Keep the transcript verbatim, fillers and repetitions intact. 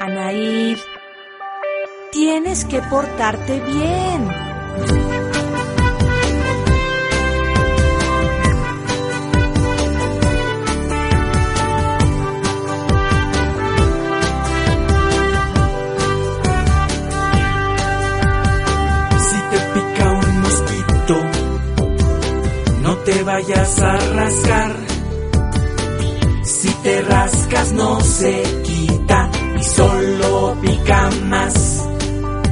Anaid, tienes que portarte bien. Si te pica un mosquito, no te vayas a rascar. Si te rascas no se quita y solo pica más.